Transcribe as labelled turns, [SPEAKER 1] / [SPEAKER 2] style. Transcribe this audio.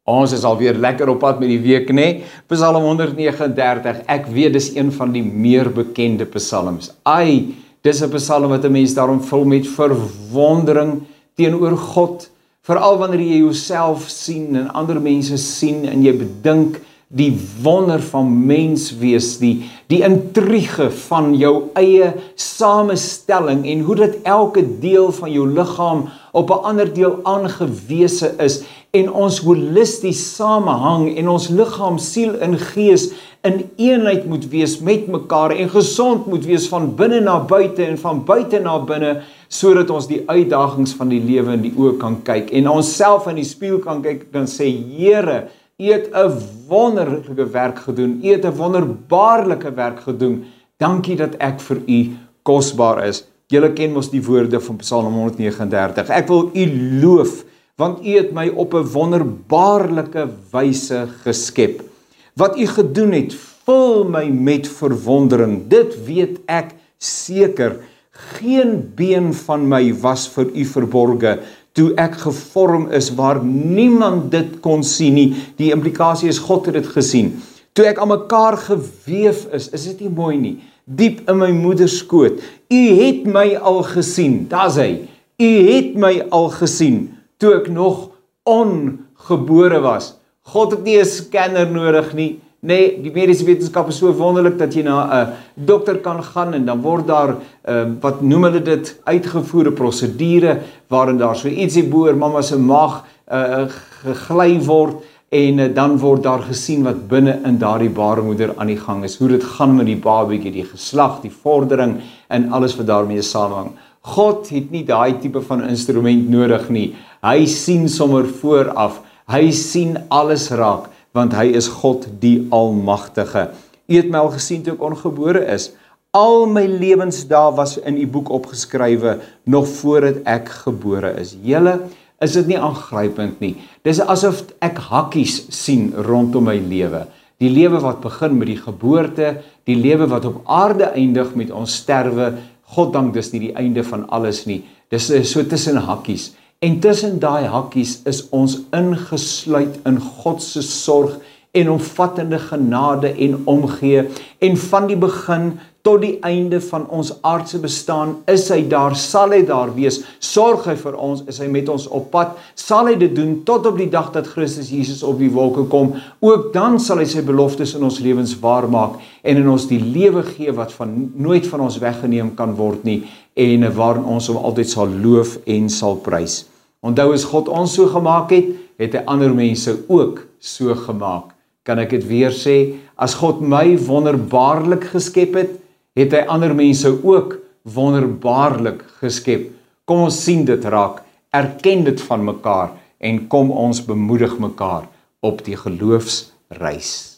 [SPEAKER 1] Ons is alweer lekker op pad met die week, nee. Psalm 139, ek weet dis een van die meer bekende psalms. Ai, dis 'n psalm wat 'n mens daarom vul met verwondering teenoor God, veral wanneer jy jouself sien en ander mense sien en jy bedink die wonder van mens wees, die intrige van jou eie samestelling en hoe dit elke deel van jou liggaam op 'n ander deel aangewese is en ons holisties samehang en ons liggaam, siel en gees in eenheid moet wees met mekaar en gesond moet wees van binne na buite en van buite na binne, sodat ons die uitdagings van die lewe in die oë kan kyk en onsself in die spieël kan kyk en kan sê, Here, U het 'n wonderlike werk gedoen, U het 'n wonderbaarlike werk gedoen, dankie dat ek vir U kosbaar is. Julle ken mos die woorde van Psalm 139, ek wil U loof, want U het my op 'n wonderbaarlike wyse geskep. Wat U gedoen het, vul my met verwondering, dit weet ek seker, geen been van my was vir U verborge, toe ek gevorm is waar niemand dit kon sien nie. Die implikasie is God het dit gesien. Toe ek aan mekaar geweef is dit nie mooi nie? Diep in my moeder skoot. U het my al gesien, daar's hy. U het my al gesien, toe ek nog ongebore was. God het nie 'n scanner nodig nie. Nee, die mediese wetenskap is so wonderlik dat jy na 'n dokter kan gaan en dan word daar, wat noem hulle dit, uitgevoerde prosedure, waarin daar so ietsie bo oor mamma se maag gegly word en dan word daar gesien wat binne in daardie baarmoeder aan die gang is, hoe dit gaan met die babatjie, die geslag, die vordering en alles wat daarmee saamhang. God het nie daai tipe van instrument nodig nie. Hy sien sommer vooraf. Hy sien alles raak, want hy is God die Almagtige. U het my al gesien toe ek ongebore is. Al my lewensdae was in U boek opgeskrywe, nog voordat ek gebore is. Julle, is dit nie aangrypend nie? Dis asof ek hakkies sien rondom my lewe. Die lewe wat begin met die geboorte, die lewe wat op aarde eindig met ons sterwe. God dank, dis nie die einde van alles nie. Dis so tussen hakkies. En tussen daai hakkies is ons ingesluit in God se sorg en omvattende genade en omgee. En van die begin tot die einde van ons aardse bestaan is hy daar, sal hy daar wees, sorg hy vir ons, is hy met ons op pad, sal hy dit doen tot op die dag dat Christus Jesus op die wolke kom, ook dan sal hy sy beloftes in ons lewens waarmaak en in ons die lewe gee wat nooit van ons weggeneem kan word nie en waarin ons hom altyd sal loof en sal prys. Onthou, as God ons so gemaak het hy ander mense ook so gemaak. Kan ek dit weer sê, as God my wonderbaarlik geskep het hy ander mense ook wonderbaarlik geskep. Kom ons sien dit raak, erken dit van mekaar en kom ons bemoedig mekaar op die geloofsreis.